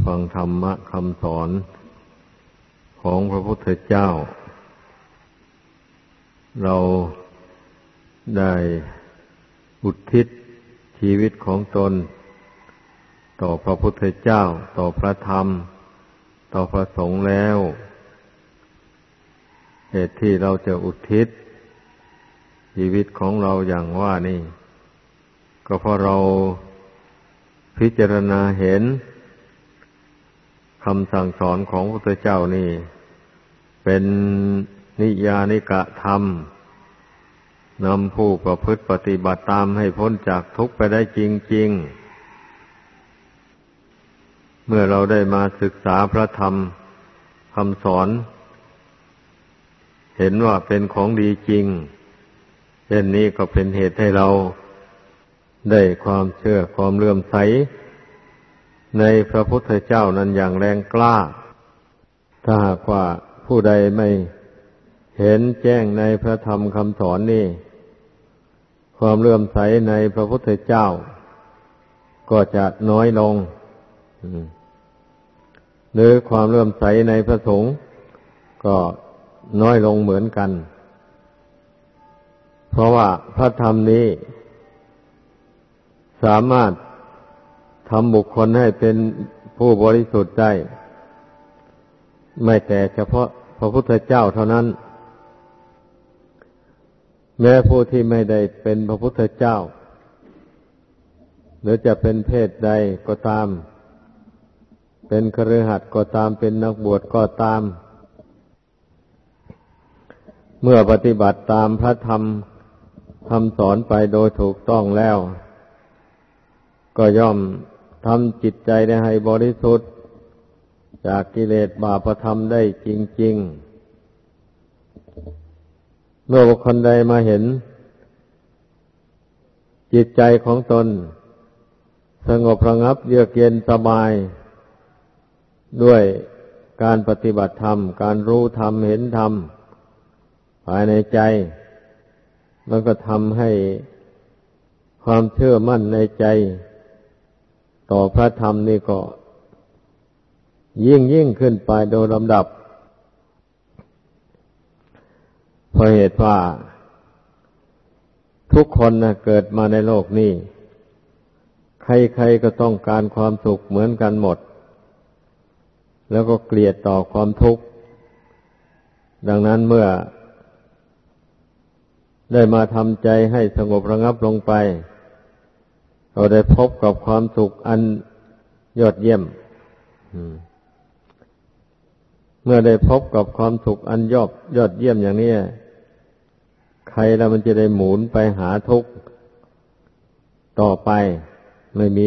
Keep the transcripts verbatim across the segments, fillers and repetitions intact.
ฟังธรรมะคำสอนของพระพุทธเจ้าเราได้อุทิศชีวิตของตนต่อพระพุทธเจ้าต่อพระธรรมต่อพระสงฆ์แล้วเหตุที่เราจะอุทิศชีวิตของเราอย่างว่านี่ก็เพราะเราพิจารณาเห็นคำสั่งสอนของพระพุทธเจ้านี่เป็นนิยานิกะธรรมนำผู้ประพฤติปฏิบัติตามให้พ้นจากทุกข์ไปได้จริงๆเมื่อเราได้มาศึกษาพระธรรมคำสอนเห็นว่าเป็นของดีจริงเช่นนี้ก็เป็นเหตุให้เราได้ความเชื่อความเลื่อมใสในพระพุทธเจ้านั้นอย่างแรงกล้าถ้าหากว่าผู้ใดไม่เห็นแจ้งในพระธรรมคำสอนนี่ความเลื่อมใสในพระพุทธเจ้าก็จะน้อยลงหรือความเลื่อมใสในพระสงฆ์ก็น้อยลงเหมือนกันเพราะว่าพระธรรมนี้สามารถทำบุคคลให้เป็นผู้บริสุทธิ์ได้ไม่แต่เฉพาะพระพุทธเจ้าเท่านั้นแม้ผู้ที่ไม่ได้เป็นพระพุทธเจ้าหรือจะเป็นเพศใดก็ตามเป็นคฤหัสถ์ก็ตามเป็นนักบวชก็ตามเมื่อปฏิบัติตามพระธรรมคำสอนไปโดยถูกต้องแล้วก็ย่อมทำจิตใจได้ให้บริสุทธิ์จากกิเลสบาปธรรมได้จริงๆเมื่อบุคคลใดมาเห็นจิตใจของตนสงบระงับเยือกเย็นสบายด้วยการปฏิบัติธรรมการรู้ธรรมเห็นธรรมภายในใจมันก็ทำให้ความเชื่อมั่นในใจต่อพระธรรมนี่ก็ยิ่งยิ่งขึ้นไปโดยลำดับเพราะเหตุว่าทุกคนนะเกิดมาในโลกนี้ใครๆก็ต้องการความสุขเหมือนกันหมดแล้วก็เกลียดต่อความทุกข์ดังนั้นเมื่อได้มาทำใจให้สงบระงับลงไปเราได้พบกับความสุขอันยอดเยี่ยมเมื่อได้พบกับความสุขอันยอดยอดเยี่ยมอย่างนี้ใครแล้วมันจะได้หมุนไปหาทุกข์ต่อไปไม่มี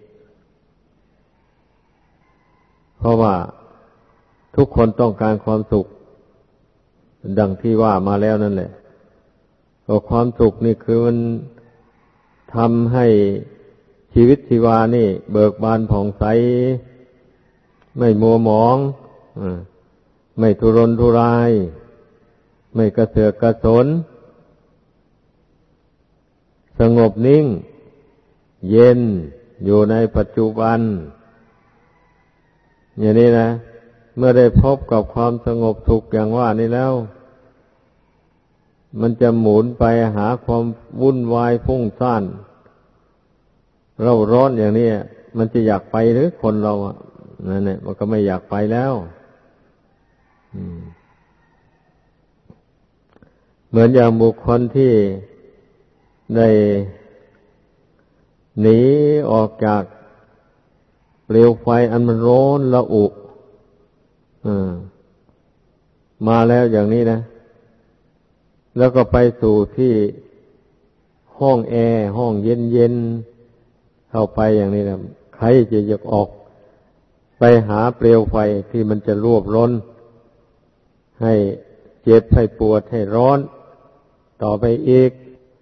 เพราะว่าทุกคนต้องการความสุขดังที่ว่ามาแล้วนั่นแหละก็ความสุขนี่คือมันทำให้ชีวิตชีวานี่เบิกบานผ่องใสไม่มัวหมองไม่ทุรนทุรายไม่กระเสือกกระสนสงบนิ่งเย็นอยู่ในปัจจุบันอย่างนี้นะเมื่อได้พบกับความสงบสุขอย่างว่านี้แล้วมันจะหมุนไปหาความวุ่นวายฟุ้งซ่านเราร้อนอย่างนี้มันจะอยากไปหรือคนเราอ่ะนั่นแหละมันก็ไม่อยากไปแล้วเหมือนอย่างบุคคลที่ได้หนีออกจากเปลวไฟอันมันร้อนระอุมาแล้วอย่างนี้นะแล้วก็ไปสู่ที่ห้องแอร์ห้องเย็นๆเข้าไปอย่างนี้นะใครจะอยากออกไปหาเปลวไฟที่มันจะรวบร้นให้เจ็บให้ปวดให้ร้อนต่อไปอีก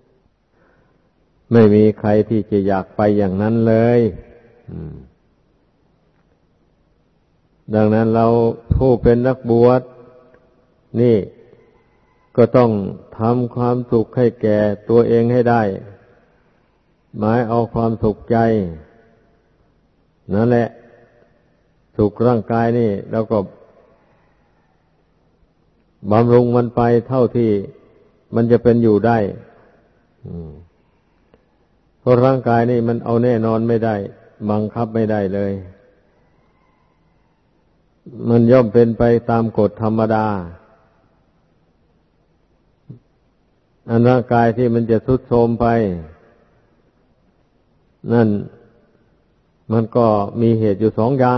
ไม่มีใครที่จะอยากไปอย่างนั้นเลยดังนั้นเราผู้เป็นนักบวชนี่ก็ต้องทำความสุขให้แก่ตัวเองให้ได้หมายเอาความสุขใจนั่นแหละสุขร่างกายนี่เราก็บำรุงมันไปเท่าที่มันจะเป็นอยู่ได้เพราะร่างกายนี่มันเอาแน่นอนไม่ได้บังคับไม่ได้เลยมันย่อมเป็นไปตามกฎธรรมดาอันร่างกายที่มันจะทรุดโทรมไปนั่นมันก็มีเหตุอยู่สองอย่าง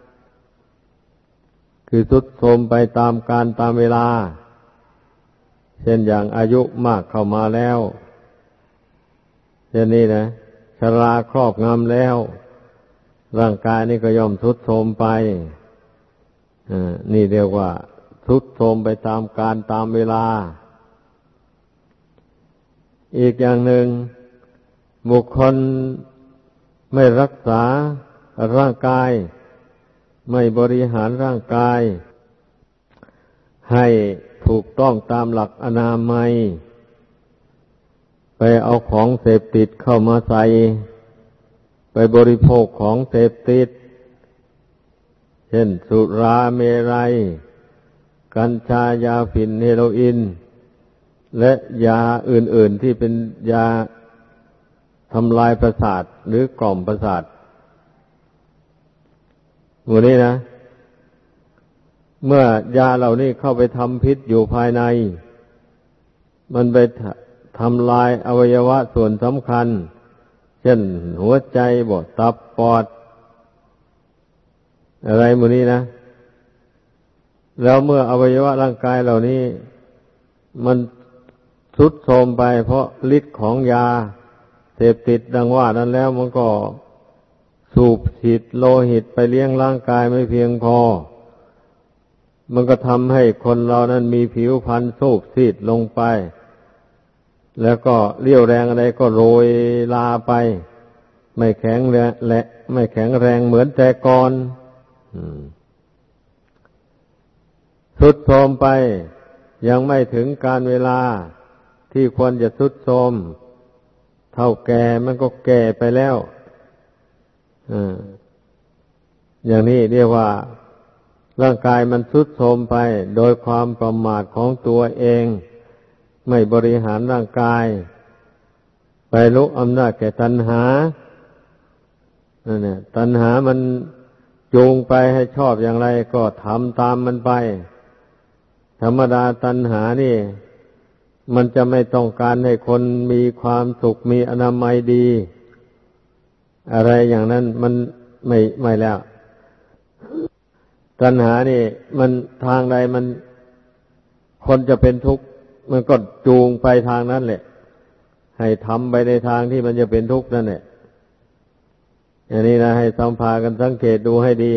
คือทรุดโทรมไปตามกาลตามเวลาเช่นอย่างอายุมากเข้ามาแล้วเช่นนี้นะชราครอบงำแล้วร่างกายนี่ก็ย่อมทรุดโทรมไปอ่านี่เรียกว่าทรุดโทรมไปตามกาลตามเวลาอีกอย่างหนึ่งบุคคลไม่รักษาร่างกายไม่บริหารร่างกายให้ถูกต้องตามหลักอนามัยไปเอาของเสพติดเข้ามาใส่ไปบริโภคของเสพติดเช่นสุราเมรัยกัญชายาฝิ่นเฮโรอีนและยาอื่นๆที่เป็นยาทำลายประสาทหรือกล่อมประสาทหมู่นี้นะเมื่อยาเหล่านี้เข้าไปทำพิษอยู่ภายในมันไปทำลายอวัยวะส่วนสำคัญเช่นหัวใจบ่ตับปอดอะไรหมู่นี้นะแล้วเมื่ออวัยวะร่างกายเหล่านี้มันทรุดโทรมไปเพราะฤทธิ์ของยาเสพติดดังว่านั้นแล้วมันก็สูบฉีดโลหิตไปเลี้ยงร่างกายไม่เพียงพอมันก็ทำให้คนเรานั้นมีผิวพรรณโทรมซีดลงไปแล้วก็เรี่ยวแรงอะไรก็โรยลาไปไม่แข็งแรงและไม่แข็งแรงเหมือนแต่ก่อนทรุดโทรมไปยังไม่ถึงการเวลาที่ควรจะทรุดโทรมเท่าแก่มันก็แก่ไปแล้วอย่างนี้เรียกว่าร่างกายมันทรุดโทรมไปโดยความประมาทของตัวเองไม่บริหารร่างกายไปลุกอำนาจแก่ตัณหานั่นแหละตัณหามันจูงไปให้ชอบอย่างไรก็ทำตามมันไปธรรมดาตัณหานี่มันจะไม่ต้องการให้คนมีความสุขมีอนามัยดีอะไรอย่างนั้นมันไม่ไม่แล้วตัณหานี่มันทางใดมันคนจะเป็นทุกข์มันก็จูงไปทางนั้นแหละให้ทำไปในทางที่มันจะเป็นทุกข์นั่นแหละอย่างนี้นะให้สัมภากันสังเกตดูให้ดี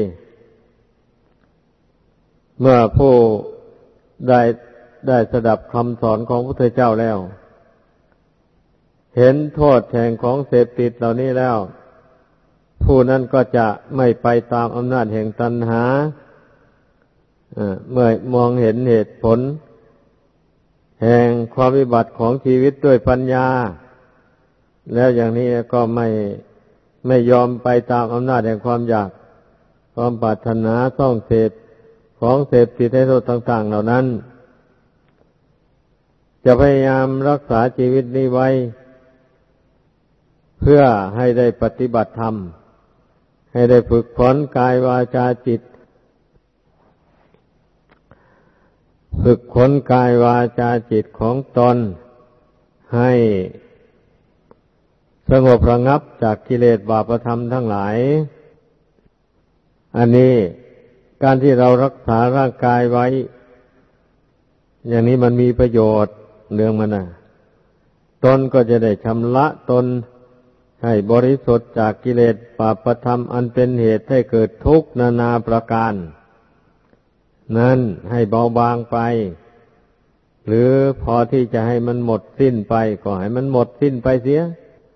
เมื่อผู้ได้ได้สดับคำสอนของพระพุทธเจ้าแล้วเห็นโทษแห่งของเสพติดเหล่านี้แล้วผู้นั้นก็จะไม่ไปตามอำนาจแห่งตัณหาเมื่อมองเห็นเหตุผลแห่งความวิบัติของชีวิตด้วยปัญญาแล้วอย่างนี้ก็ไม่ไม่ยอมไปตามอำนาจแห่งความอยากความปรารถนาต้องเสพของเสพติดให้โทษต่างๆเหล่านั้นจะพยายามรักษาชีวิตนี้ไว้เพื่อให้ได้ปฏิบัติธรรมให้ได้ฝึกฝนกายวาจาจิตฝึกฝนกายวาจาจิตของตนให้สงบระงับจากกิเลสบาปธรรมทั้งหลายอันนี้การที่เรารักษาร่างกายไว้อย่างนี้มันมีประโยชน์เรื่องมันนะตนก็จะได้ชำระตนให้บริสุทธิ์จากกิเลสบาปธรรมอันเป็นเหตุให้เกิดทุกข์นานาประการนั้นให้เบาบางไปหรือพอที่จะให้มันหมดสิ้นไปก็ให้มันหมดสิ้นไปเสีย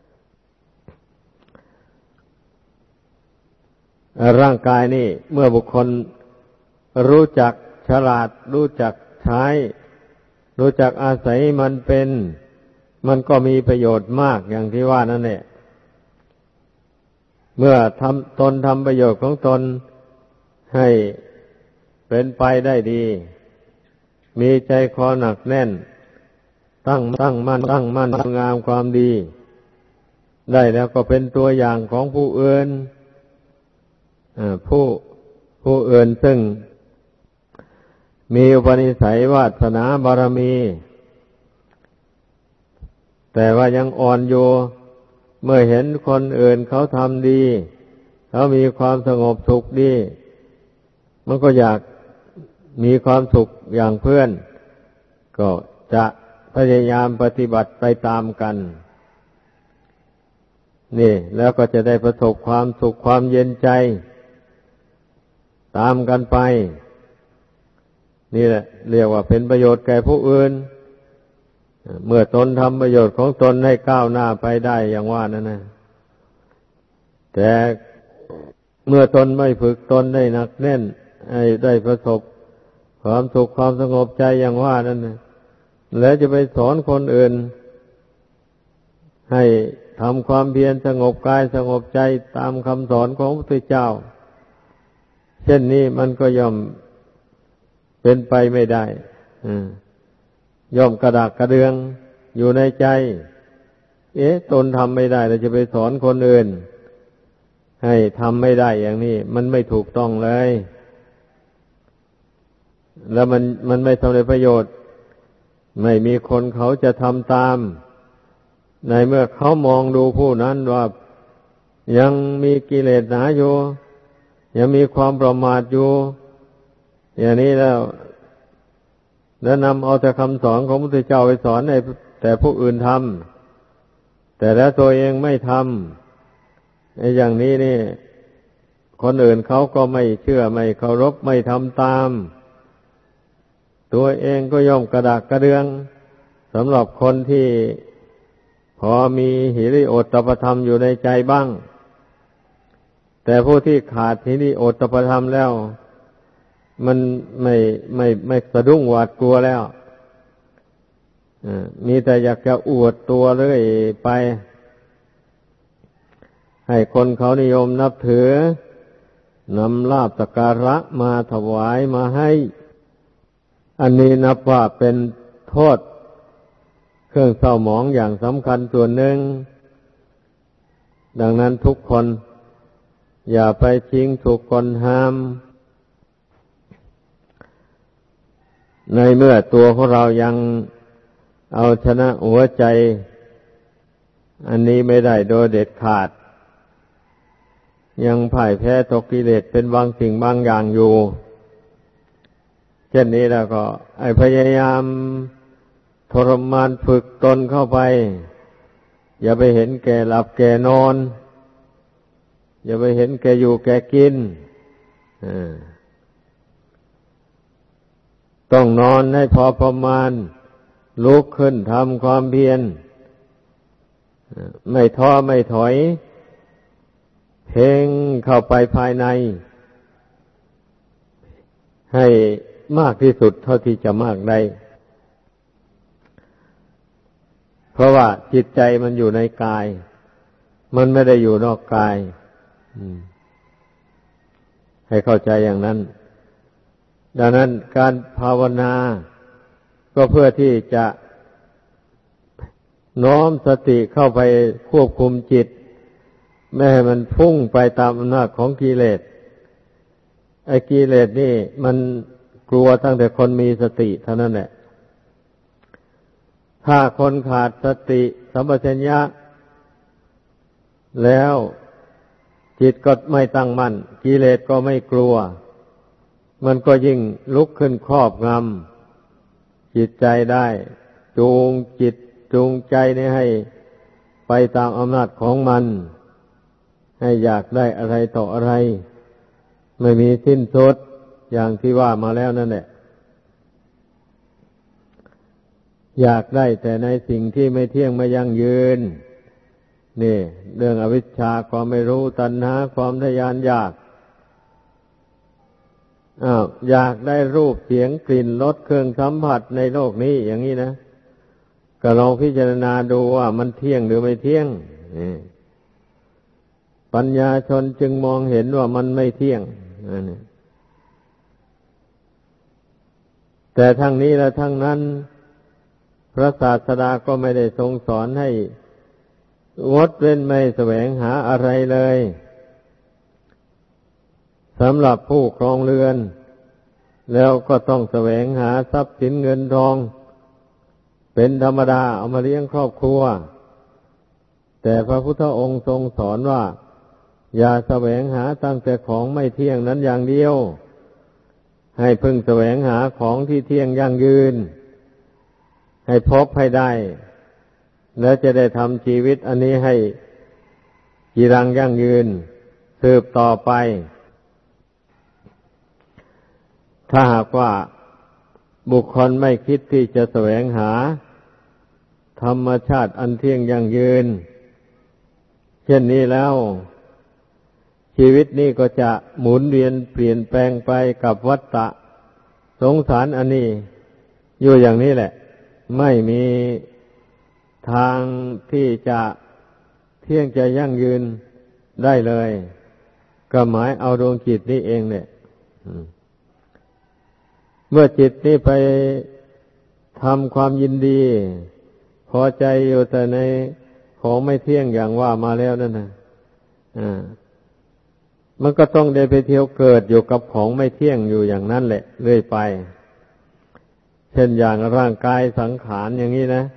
ร่างกายนี่เมื่อบุคคลรู้จักฉลาดรู้จักใช้รู้จักอาศัยมันเป็นมันก็มีประโยชน์มากอย่างที่ว่านั่นแหละเมื่อทำตนทำประโยชน์ของตนให้เป็นไปได้ดีมีใจคอหนักแน่นตั้งตั้งมั่นตั้งมั่นงามความดีได้แล้วก็เป็นตัวอย่างของผู้อื่นผู้ผู้อื่นซึ่งมีอุปนิสัยวาสนาบารมีแต่ว่ายังอ่อนโยเมื่อเห็นคนอื่นเขาทำดีเขามีความสงบสุขดีมันก็อยากมีความสุขอย่างเพื่อนก็จะพยายามปฏิบัติไปตามกันนี่แล้วก็จะได้ประสบความสุขความเย็นใจตามกันไปนี่แหละเรียกว่าเป็นประโยชน์แก่ผู้อื่นเมื่อตนทำประโยชน์ของตนให้ก้าวหน้าไปได้อย่างว่านั่นนะแต่เมื่อตนไม่ฝึกตนได้หนักแน่นให้ได้ประสบความสุขความสงบใจอย่างว่านั่นนะแล้วจะไปสอนคนอื่นให้ทำความเพียรสงบกายสงบใจตามคำสอนของพระพุทธเจ้าเช่นนี้มันก็ย่อมเป็นไปไม่ได้ย่อมกระดากกระเดืองอยู่ในใจเอ๊ะตนทำไม่ได้แล้วจะไปสอนคนอื่นให้ทำไม่ได้อย่างนี้มันไม่ถูกต้องเลยแล้วมันมันไม่ทำในประโยชน์ไม่มีคนเขาจะทำตามในเมื่อเขามองดูผู้นั้นว่ายังมีกิเลสหนาอยู่ยังมีความประมาทอยู่อย่างนี้แล้วแล้วนำเอาแต่คำสอนของพระพุทธเจ้าไปสอนให้แต่ผู้อื่นทำแต่แล้วตัวเองไม่ทำไอ้อย่างนี้นี่คนอื่นเขาก็ไม่เชื่อไม่เคารพไม่ทำตามตัวเองก็ย่อมกระดากกระเดืองสำหรับคนที่พอมีหิริโอตตัปปธรรมอยู่ในใจบ้างแต่ผู้ที่ขาดหิริโอตตัปปธรรมแล้วมันไม่ไม่ไม่สะดุ้งหวาดกลัวแล้วมีแต่อยากจะอวดตัวเรื่อยไปให้คนเขานิยมนับถือนำลาภสักการะมาถวายมาให้อันนี้นับว่าเป็นโทษเครื่องเศร้าหมองอย่างสำคัญส่วนหนึ่งดังนั้นทุกคนอย่าไปชิงถูกคนห้ามในเมื่อตัวของเรายังเอาชนะหัวใจอันนี้ไม่ได้โดยเด็ดขาดยังพ่ายแพ้ตกกิเลสเป็นบางสิ่งบางอย่างอยู่เช่นนี้แล้วก็ไอ้พยายามทรมานฝึกตนเข้าไปอย่าไปเห็นแก่หลับแก่นอนอย่าไปเห็นแก่อยู่แก่กินต้องนอนให้พอประมาณลุกขึ้นทำความเพียรไม่ท้อไม่ถอยเพ่งเข้าไปภายในให้มากที่สุดเท่าที่จะมากได้เพราะว่าจิตใจมันอยู่ในกายมันไม่ได้อยู่นอกกายให้เข้าใจอย่างนั้นดังนั้นการภาวนาก็เพื่อที่จะน้อมสติเข้าไปควบคุมจิตไม่ให้มันพุ่งไปตามอำนาจของกิเลสไอ้กิเลสนี่มันกลัวตั้งแต่คนมีสติเท่านั้นแหละถ้าคนขาดสติสัมปชัญญะแล้วจิตก็ไม่ตั้งมั่นกิเลสก็ไม่กลัวมันก็ยิ่งลุกขึ้นครอบงำจิตใจได้จูงจิตจูงใจนี้ให้ไปตามอำนาจของมันให้อยากได้อะไรต่ออะไรไม่มีสิ้นสุดอย่างที่ว่ามาแล้วนั่นแหละอยากได้แต่ในสิ่งที่ไม่เที่ยงไม่ยั่งยืนนี่เรื่องอวิชชาความไม่รู้ตัณหาความทะยานอยากอ้าวอยากได้รูปเสียงกลิ่นรสเครื่องสัมผัสในโลกนี้อย่างนี้นะก็ลองพิจารณาดูว่ามันเที่ยงหรือไม่เที่ยงปัญญาชนจึงมองเห็นว่ามันไม่เที่ยงแต่ทั้งนี้และทั้งนั้นพระศาสดาก็ไม่ได้ทรงสอนให้งดเว้นไม่แสวงหาอะไรเลยสำหรับผู้ครองเรือนแล้วก็ต้องแสวงหาทรัพย์สินเงินทองเป็นธรรมดาเอามาเลี้ยงครอบครัวแต่พระพุทธองค์ทรงสอนว่าอย่าแสวงหาตั้งแต่ของไม่เที่ยงนั้นอย่างเดียวให้พึงแสวงหาของที่เที่ยงยั่งยืนให้พบให้ได้แล้วจะได้ทำชีวิตอันนี้ให้จีรังยั่งยืนสืบต่อไปถ้าหากว่าบุคคลไม่คิดที่จะแสวงหาธรรมชาติอันเที่ยงยั่งยืนเช่นนี้แล้วชีวิตนี้ก็จะหมุนเวียนเปลี่ยนแปลงไปกับวัฏฏะสงสารอันนี้อยู่อย่างนี้แหละไม่มีทางที่จะเที่ยงจะยั่งยืนได้เลยก็หมายเอาดวงจิตนี้เองเนี่ยเมื่อจิตนี้ไปทำความยินดีพอใจอยู่แต่ในของไม่เที่ยงอย่างว่ามาแล้วนั่นนะอ่ามันก็ต้องได้ไปเที่ยวเกิดอยู่กับของไม่เที่ยงอยู่อย่างนั้นแหละเรื่อยไปเช่นอย่างร่างกายสังขารอย่างนี้นะ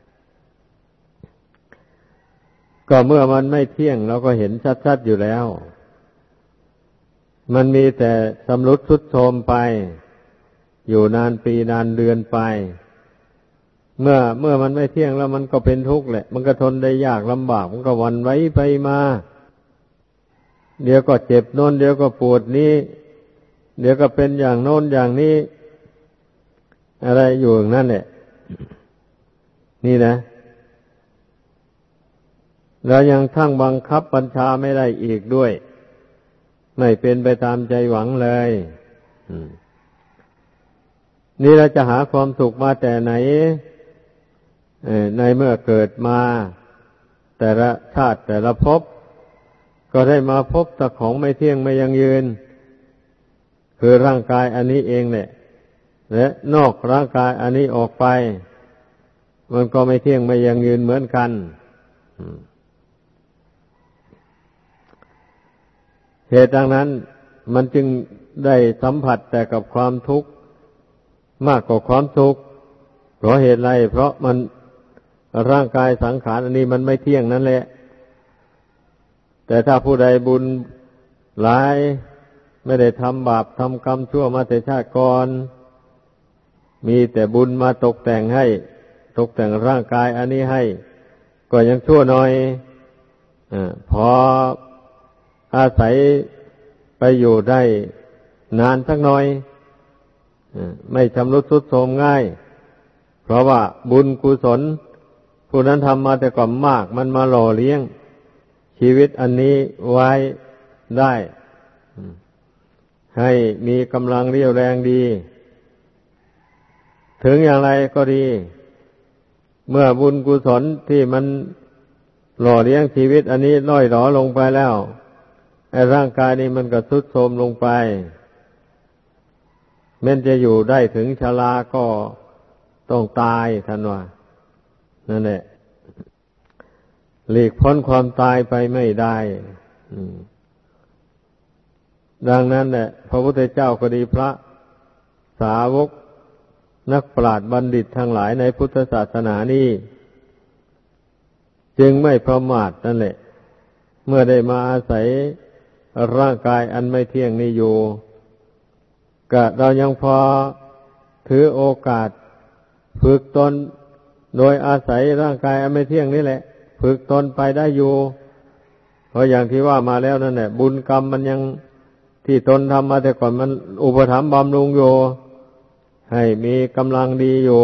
ก็เมื่อมันไม่เที่ยงเราก็เห็นชัดๆอยู่แล้วมันมีแต่ชำรุดทรุดโทรมไปอยู่นานปีนานเดือนไปเมื่อเมื่อมันไม่เที่ยงแล้วมันก็เป็นทุกข์แหละมันก็ทนได้ยากลำบากมันก็หวั่นไหวไปมาเดี๋ยวก็เจ็บโน่นเดี๋ยวก็ปวดนี้เดี๋ยวก็เป็นอย่างโน้นอย่างนี้อะไรอยู่อย่างนั้นแหละนี่นะแล้วยังทั้งบังคับบัญชาไม่ได้อีกด้วยไม่เป็นไปตามใจหวังเลยนี่เราจะหาความสุขมาแต่ไหนในเมื่อเกิดมาแต่ละชาติแต่ละภพก็ได้มาพบแต่ของไม่เที่ยงไม่ยั่งยืนคือร่างกายอันนี้เองแหละและนอกร่างกายอันนี้ออกไปมันก็ไม่เที่ยงไม่ยั่งยืนเหมือนกันเหตุดังนั้นมันจึงได้สัมผัสแต่กับความทุกข์มากกว่าความสุขเพราะเหตุไรเพราะมันร่างกายสังขารอันนี้มันไม่เที่ยงนั่นแหละแต่ถ้าผู้ใดบุญหลายไม่ได้ทำบาปทำกรรมชั่วมาแต่ชาติก่อนมีแต่บุญมาตกแต่งให้ตกแต่งร่างกายอันนี้ให้ก็ยังชั่วหน่อยอ่าพออาศัยไปอยู่ได้นานสักหน่อยไม่ชำรุดทรุดโทรมง่ายเพราะว่าบุญกุศลผู้นั้นทำมาแต่ก่อนมากมันมาหล่อเลี้ยงชีวิตอันนี้ไว้ได้ให้มีกำลังเรี่ยวแรงดีถึงอย่างไรก็ดีเมื่อบุญกุศลที่มันหล่อเลี้ยงชีวิตอันนี้ล่อยหลอลงไปแล้วไอ้ร่างกายนี้มันก็ทรุดโทรมลงไปแม้จะอยู่ได้ถึงชราก็ต้องตายท่านว่านั่นแหละหลีกพ้นความตายไปไม่ได้ดังนั้นแหละพระพุทธเจ้าก็ดีพระสาวกนักปราชญ์บัณฑิตทั้งหลายในพุทธศาสนานี้จึงไม่ประมาทนั่นแหละเมื่อได้มาอาศัยร่างกายอันไม่เที่ยงนี้อยู่ก็เรายังพอถือโอกาสฝึกตนโดยอาศัยร่างกายอันไม่เที่ยงนี่แหละฝึกตนไปได้อยู่เพราะอย่างที่ว่ามาแล้วนั่นแหละบุญกรรมมันยังที่ตนทำมาแต่ก่อนมันอุปถัมภ์บำรุงอยู่ให้มีกำลังดีอยู่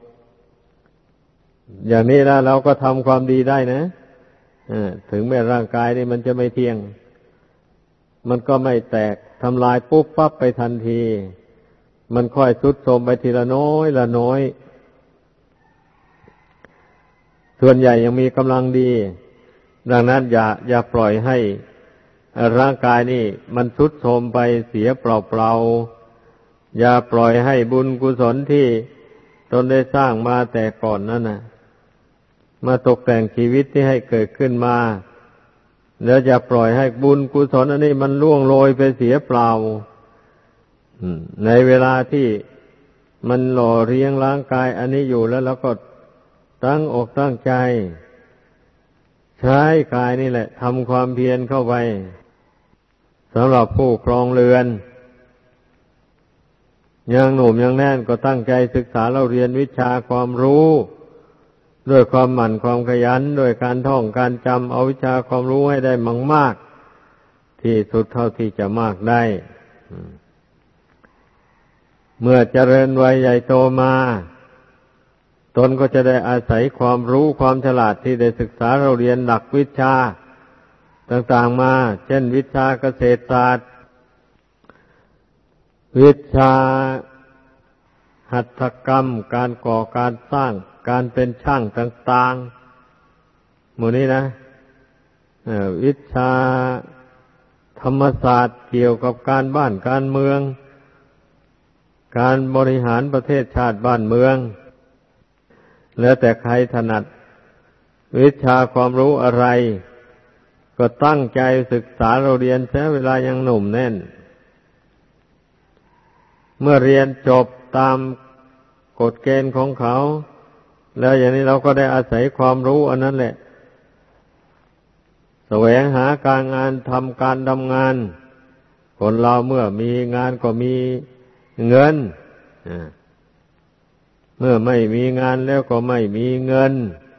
อย่างนี้แล้วเราก็ทำความดีได้นะถึงแม้ร่างกายนี่มันจะไม่เที่ยงมันก็ไม่แตกทำลายปุ๊บปั๊บไปทันทีมันค่อยทรุดโทรมไปทีละน้อยละน้อยส่วนใหญ่ยังมีกำลังดีดังนั้นอย่าอย่าปล่อยให้ร่างกายนี่มันทรุดโทรมไปเสียเปล่าอย่าปล่อยให้บุญกุศลที่ตนได้สร้างมาแต่ก่อนนั่นนะมาตกแต่งชีวิตที่ให้เกิดขึ้นมาแล้วอย่าปล่อยให้บุญกุศลอันนี้มันล่วงโรยไปเสียเปล่าในเวลาที่มันหล่อเลี้ยงร่างกายอันนี้อยู่แล้วเราก็ตั้งอกตั้งใจใช้กายนี่แหละทำความเพียรเข้าไปสำหรับผู้ครองเรือนยังหนุ่มยังแน่นก็ตั้งใจศึกษาเราเรียนวิชาความรู้ด้วยความหมั่นความขยันด้วยการท่องการจำเอาวิชาความรู้ให้ได้มากมากที่สุดเท่าที่จะมากได้เมื่อเจริญวัยใหญ่โตมาตนก็จะได้อาศัยความรู้ความฉลาดที่ได้ศึกษาเราเรียนหลักวิชาต่างๆมาเช่นวิชาเกษตรศาสตร์วิชาหัตถกรรมการก่อการสร้างการเป็นช่างต่างๆหมู่นี้นะวิชาธรรมศาสตร์เกี่ยวกับการบ้านการเมืองการบริหารประเทศชาติบ้านเมืองแล้วแต่ใครถนัดวิชาความรู้อะไรก็ตั้งใจศึกษาเราเรียนเสียเวลายังหนุ่มแน่นเมื่อเรียนจบตามกฎเกณฑ์ของเขาแล้วอย่างนี้เราก็ได้อาศัยความรู้อันนั้นแหละแสวงหาการงานทำการทำงานคนเราเมื่อมีงานก็มีเงินเมื่อไม่มีงานแล้วก็ไม่มีเงิน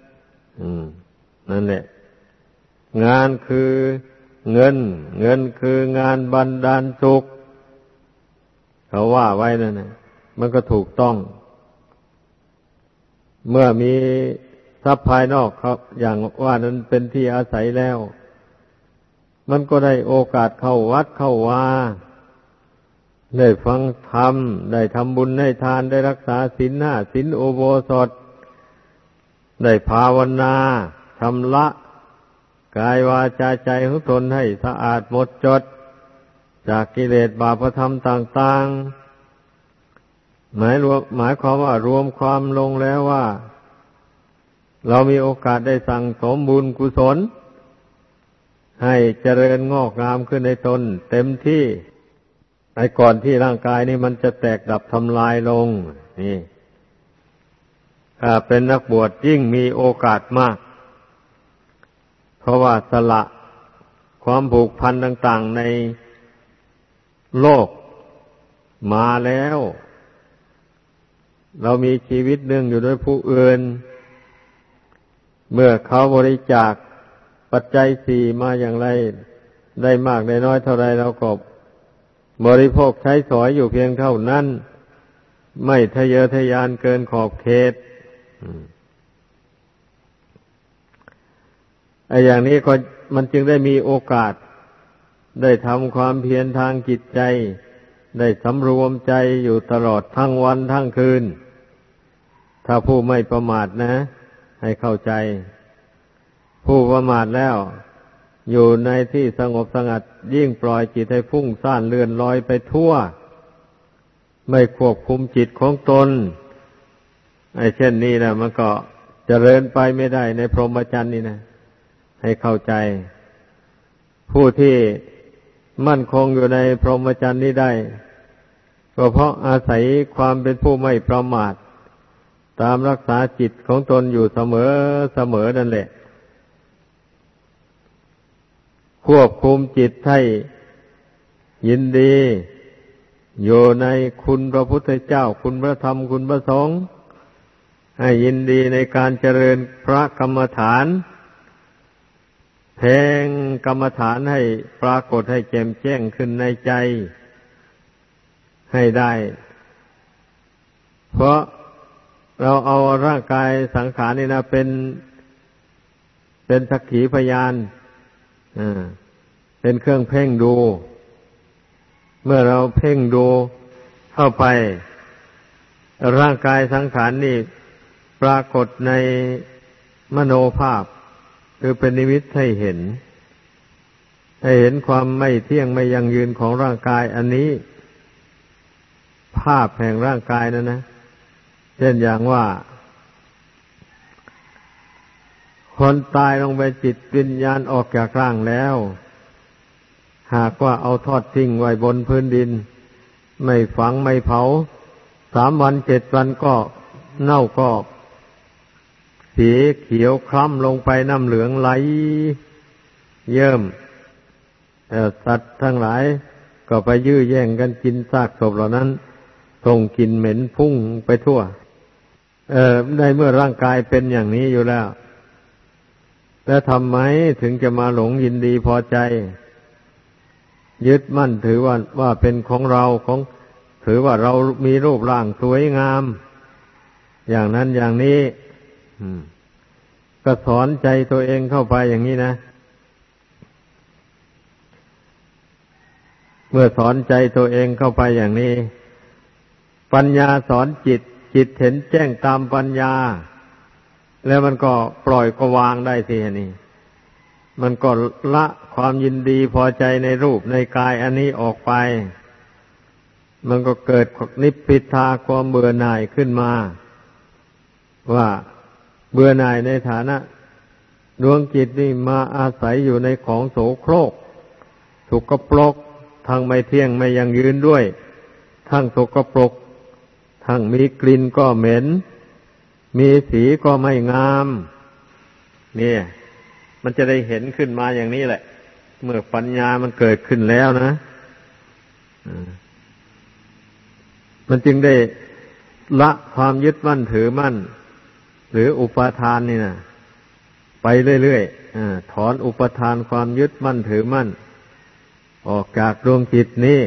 นั่นแหละงานคือเงินเงินคืองานบันดาลสุขเขาว่าไว้นั่นนะมันก็ถูกต้องเมื่อมีทรัพย์ภายนอกเขาอย่างว่านั้นเป็นที่อาศัยแล้วมันก็ได้โอกาสเข้าวัดเข้าวาได้ฟังธรรมได้ทำบุญให้ทานได้รักษาศีลห้าศีลอุโบสถได้ภาวนาชำระกายวาจาใจของตนให้สะอาดหมดจดจากกิเลสบาปธรรมต่างๆหมายรวมหมายความว่ารวมความลงแล้วว่าเรามีโอกาสได้สั่งสมบุญกุศลให้เจริญงอกงามขึ้นในตนเต็มที่ไอ้ก่อนที่ร่างกายนี้มันจะแตกดับทำลายลงนี่ถ้าเป็นนักบวชยิ่งมีโอกาสมากเพราะว่าสละความผูกพันต่างๆในโลกมาแล้วเรามีชีวิตเนื่องอยู่ด้วยผู้อื่นเมื่อเขาบริจาคปัจจัยสี่มาอย่างไรได้มากได้น้อยเท่าไรเราก็บริโภคใช้สอยอยู่เพียงเท่านั้นไม่ทะเยอทะยานเกินขอบเขตไอ้อย่างนี้ก็มันจึงได้มีโอกาสได้ทำความเพียรทางจิตใจได้สำรวมใจอยู่ตลอดทั้งวันทั้งคืนถ้าผู้ไม่ประมาทนะให้เข้าใจผู้ประมาทแล้วอยู่ในที่สงบสงัดยิ่งปล่อยจิตให้พุ่งซ่านเลื่อนลอยไปทั่วไม่ควบคุมจิตของตนไอ้เช่นนี้นะมันก็เจริญไปไม่ได้ในพรหมจรรย์นี่นะให้เข้าใจผู้ที่มั่นคงอยู่ในพรหมจรรย์นี้ได้ก็เพราะอาศัยความเป็นผู้ไม่ประมาทตามรักษาจิตของตนอยู่เสมอเสมอนั่นแหละควบคุมจิตให้ยินดีอยู่ในคุณพระพุทธเจ้าคุณพระธรรมคุณพระสงฆ์ให้ยินดีในการเจริญพระกรรมฐานแพ่งกรรมฐานให้ปรากฏให้แจ่มแจ้งขึ้นในใจให้ได้เพราะเราเอาร่างกายสังขารนี่นะเป็นเป็นสักขีพยานอ่าเป็นเครื่องเพ่งดูเมื่อเราเพ่งดูเข้าไปร่างกายสังขารนี่ปรากฏในมโนภาพคือเป็นนิมิตให้เห็นให้เห็นความไม่เที่ยงไม่ยั่งยืนของร่างกายอันนี้ภาพแห่งร่างกายนั่นนะเช่นอย่างว่าคนตายลงไปจิตวิญญาณออกจากร่างแล้วหากว่าเอาทอดทิ้งไว้บนพื้นดินไม่ฝังไม่เผาสามวันเจ็ดวันก็เน่าก็สีเขียวคล้ำลงไปน้ำเหลืองไหลเยิ่มสัตว์ทั้งหลายก็ไปยื้อแย่งกันกินซากศพเหล่านั้นส่งกลิ่นเหม็นพุ่งไปทั่วเออในเมื่อร่างกายเป็นอย่างนี้อยู่แล้วแล้วทำไมถึงจะมาหลงยินดีพอใจยึดมั่นถือว่าว่าเป็นของเราของถือว่าเรามีรูปร่างสวยงามอย่างนั้นอย่างนี้ก็สอนใจตัวเองเข้าไปอย่างนี้นะเมื่อสอนใจตัวเองเข้าไปอย่างนี้ปัญญาสอนจิตจิตเห็นแจ้งตามปัญญาแล้วมันก็ปล่อยก็วางได้ทีนี้มันก็ละความยินดีพอใจในรูปในกายอันนี้ออกไปมันก็เกิดนิพพิทาความเบื่อหน่ายขึ้นมาว่าเบื่อหน่ายในฐานะดวงจิตนี่มาอาศัยอยู่ในของโสโครกถูกกปรกทั้งไม่เที่ยงไม่ยั่งยืนด้วยทั้งสกปรกทั้งมีกลิ่นก็เหม็นมีสีก็ไม่งามเนี่ยมันจะได้เห็นขึ้นมาอย่างนี้แหละเมื่อปัญญามันเกิดขึ้นแล้วนะมันจึงได้ละความยึดมั่นถือมั่นหรืออุปาทานนี่นะไปเรื่อยๆถอนอุปทานความยึดมั่นถือมั่นออกจากดวงจิตนี้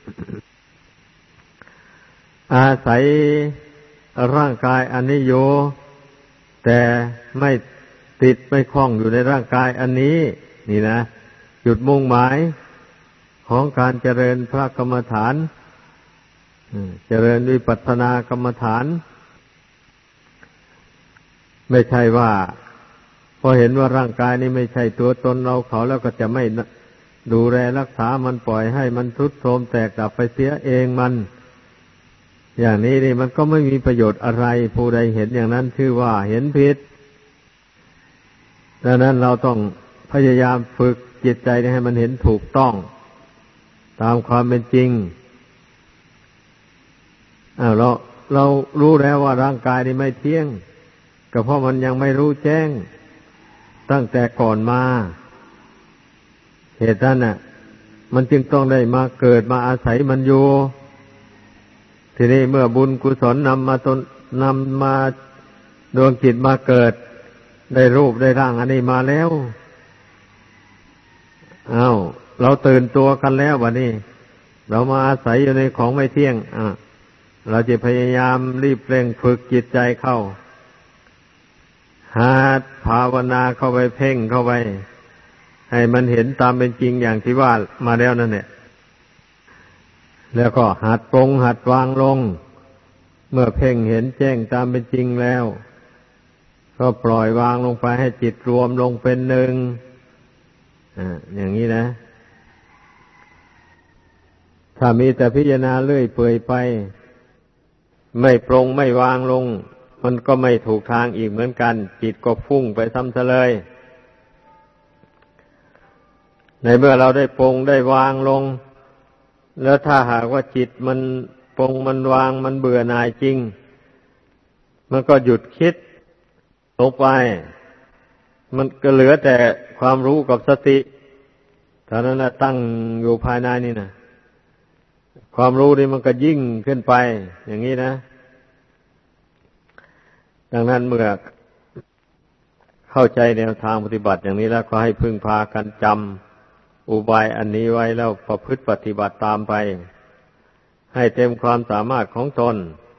อาศัยร่างกายอันนี้อยู่แต่ไม่ติดไม่คล้องอยู่ในร่างกายอันนี้นี่นะจุดมุ่งหมายของการเจริญพระกรรมฐานเจริญวิปัสสนากรรมฐานไม่ใช่ว่าพอเห็นว่าร่างกายนี้ไม่ใช่ตัวตนเราเขาแล้วก็จะไม่ดูแลรักษามันปล่อยให้มันทรุดโทรมแตกดับไปเสียเองมันอย่างนี้นี่มันก็ไม่มีประโยชน์อะไรผู้ใดเห็นอย่างนั้นชื่อว่าเห็นผิดดังนั้นเราต้องพยายามฝึกจิตใจให้มันเห็นถูกต้องตามความเป็นจริงอ้าวเราเรารู้แล้วว่าร่างกายนี้ไม่เที่ยงก็เพราะมันยังไม่รู้แจ้งตั้งแต่ก่อนมาเหตุนั้นน่ะมันจึงต้องได้มาเกิดมาอาศัยมันอยู่ทีนี้เมื่อบุญกุศลนำมาตนนำมาดวงจิตมาเกิดได้รูปได้ร่างอันนี้มาแล้วอ้าวเราตื่นตัวกันแล้ววันนี้เรามาอาศัยอยู่ในของไม่เที่ยงอ่ะเราจะพยายามรีบเร่งฝึกจิตใจเข้าหาภาวนาเข้าไปเพ่งเข้าไปให้มันเห็นตามเป็นจริงอย่างที่ว่ามาแล้วนั่นแหละแล้วก็หัดปรงหัดวางลงเมื่อเพ่งเห็นแจ้งตามเป็นจริงแล้วก็ปล่อยวางลงไปให้จิตรวมลงเป็นหนึ่งอ่าอย่างนี้นะถ้ามีแต่พิจารณาเรื่อยเปื่อยไปไม่ปรงไม่วางลงมันก็ไม่ถูกทางอีกเหมือนกันจิตก็ฟุ้งไปซ้ำซะเลยในเมื่อเราได้ปรงได้วางลงแล้วถ้าหากว่าจิตมันปรงมันวางมันเบื่อหน่ายจริงมันก็หยุดคิดลงไปมันก็เหลือแต่ความรู้กับสติเท่านั้นแหละตั้งอยู่ภายในนี่นะความรู้นี่มันก็ยิ่งขึ้นไปอย่างนี้นะดังนั้นเมื่อเข้าใจแนวทางปฏิบัติอย่างนี้แล้วก็ให้พึ่งพากันจำอุบายอันนี้ไว้แล้วประพฤติปฏิบัติตามไปให้เต็มความสามารถของตน